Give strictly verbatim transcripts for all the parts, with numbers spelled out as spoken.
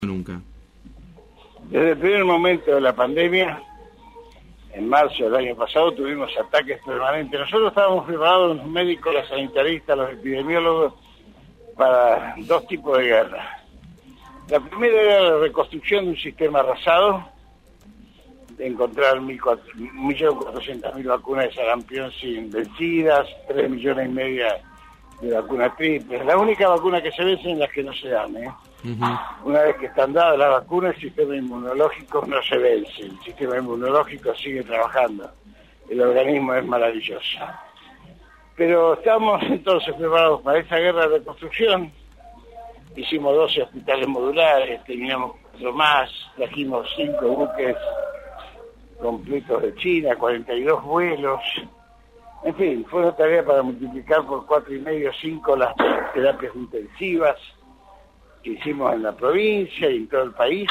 Nunca. Desde el primer momento de la pandemia, en marzo del año pasado, tuvimos ataques permanentes. Nosotros estábamos preparados, los médicos, los sanitaristas, los epidemiólogos, para dos tipos de guerra. La primera era la reconstrucción de un sistema arrasado, de encontrar un millón cuatrocientas mil vacunas de sarampión sin vencidas, tres millones y media de vacunas triples. La única vacuna que se vence es las que no se dan, ¿eh? Uh-huh. Una vez que están dadas las vacunas, el sistema inmunológico no se vence, el sistema inmunológico sigue trabajando, el organismo es maravilloso. Pero estamos entonces preparados para esa guerra de reconstrucción. Hicimos doce hospitales modulares, teníamos cuatro más, trajimos cinco buques completos de China, cuarenta y dos vuelos. En fin, fue una tarea para multiplicar por cuatro y medio, cinco las terapias intensivas que hicimos en la provincia y en todo el país.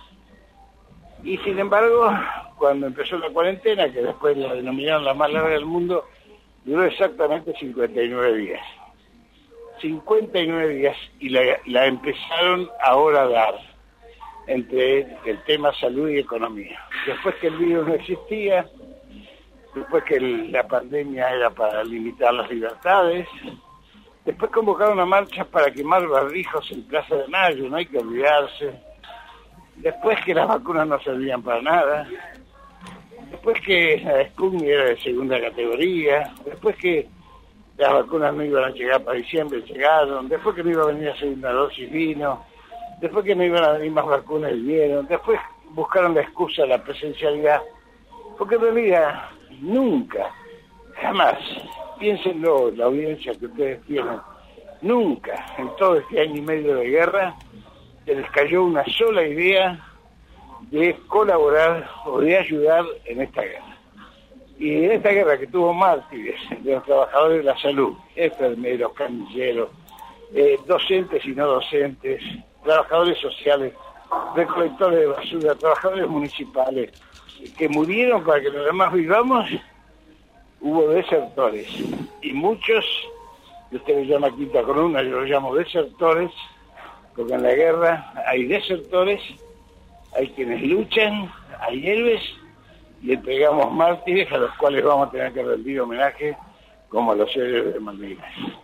Y sin embargo, cuando empezó la cuarentena, que después la denominaron la más larga del mundo, duró exactamente cincuenta y nueve días. cincuenta y nueve días, y la, la empezaron ahora a dar, entre el tema salud y economía. Después que el virus no existía, después que el, la pandemia era para limitar las libertades, después convocaron una marcha para quemar barbijos en Plaza de Mayo, no hay que olvidarse. Después que las vacunas no servían para nada. Después que la Sputnik era de segunda categoría. Después que las vacunas no iban a llegar para diciembre, llegaron. Después que no iba a venir a segunda dosis, vino. Después que no iban a venir más vacunas, vinieron. Después buscaron la excusa de la presencialidad. Porque en realidad, nunca, jamás, piénsenlo, la audiencia que ustedes tienen, nunca en todo este año y medio de guerra se les cayó una sola idea de colaborar o de ayudar en esta guerra. Y en esta guerra que tuvo mártires de los trabajadores de la salud, enfermeros, camilleros, eh, docentes y no docentes, trabajadores sociales, recolectores de basura, trabajadores municipales, que murieron para que los demás vivamos, hubo desertores, y muchos, que usted los llama quinta columna, yo los llamo desertores, porque en la guerra hay desertores, hay quienes luchan, hay héroes, y entregamos mártires a los cuales vamos a tener que rendir homenaje como a los héroes de Malvinas.